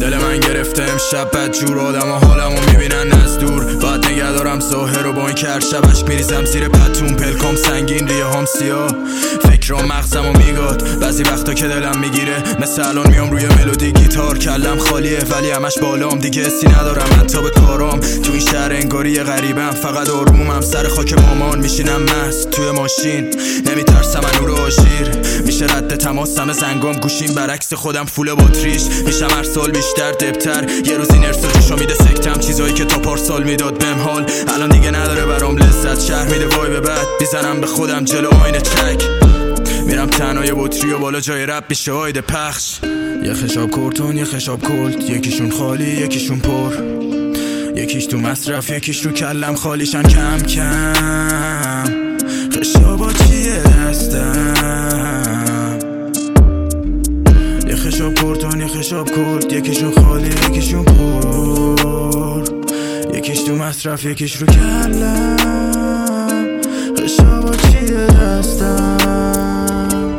دل من گرفته امشب بدجور، آدم و حالمو میبینن از دور. باید نگه دارم ظاهر رو با این که هر شب اشک میریزم زیر پتون، پلکام سنگین ریه هم سیاه، فکرام مغزمو میگاد. بعضی وقتا که دلم میگیره مثل الان میام روی ملودی گیتار، کلم خالیه ولی همش بالام، دیگه حسی ندارم حتی به کارام. تو این شهر انگاری غریبم، فقط آرومم سر خاک مامان، میشینم مست توی ماشین نمیترسم نور آژیر. میشه رد تماسم زنگام گوشیم برعکس خودم فول باتریش، میشم هر سال بیشتر دبتر. یه روز این ارسا جوشو میده سکتم، چیزایی که تا پارسال میداد بهم حال الان دیگه نداره برام لذت. شهر میده وای به بعد میزنم به خودم جلو آینه چک، میرم تنهای بطری و بالا جای رپ میشه آیده پخش. یه خشاب کورتون یه خشاب کلت، یکیشون خالی یکیشون پر، یکیش تو مصرف یکیش رو کلم خالیشن کم کم. خشابا چیه دستم، یه خشاب کورتون یه خشاب کلت، یکیشون خالی یکیشون پر، یکیش تو مصرف یکیش رو کلم. خشابا چیه دستم،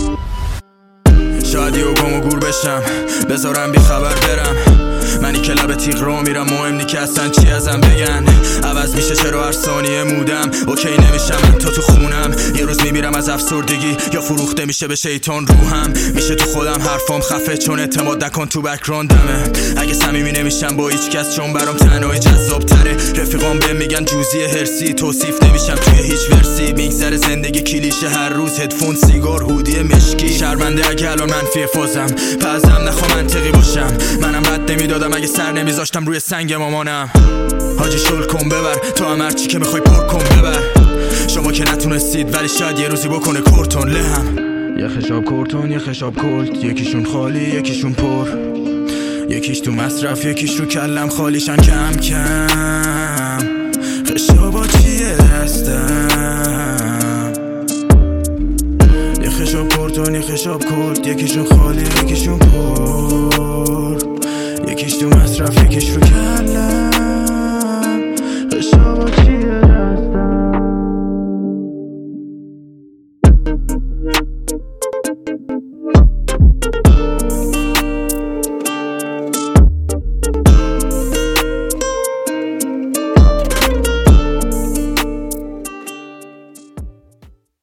شاید یه گم و گور بشم بذارم بی خبر برم. منی که لب تیغ رو میرم، مهم نی که اصلا چی ازم بگن. عوض میشه چرا هر ثانیه مودم، اوکی نمیشم من تو خونم. یه روز میمیرم از افسردگی یا فروخته میشه به شیطان روحم. میشه تو خودم حرفام خفه چون اعتماد نکن تو بک‌گراندمه. اگه صمیمی نمیشم با هیچ کس چون برام تنهایی جذاب تره. رفیقام بهم میگن جوزی هرسی، توصیف نمیشم توی هیچ ورسی. میگذره زندگی کلیشه هر روز، هدفون سیگار هودی مشکی. شرمنده اگه الان منفی فازم، پزم نخوا منطقی باشم. منم بد نمیدادم اگه سر نمیذاشتم روی سنگ مامانم. حاجی شل کن ببر تو هم هرچی که میخوای پر کن ببر. شما که نتونستید ولی شاید یه روزی بکنه کورتون لهم. یه خشاب کورتون یه خشاب کلت، یکیشون خالی یکیشون پر، یکیش تو مصرف یکیش رو کلم خالیشن کم کم. خشابا چیه دستم، یه خشاب کورتون یه خشاب کلت، یکیشون خالی یکیشون پر، یکیش تو مصرف یکیش رو کلم.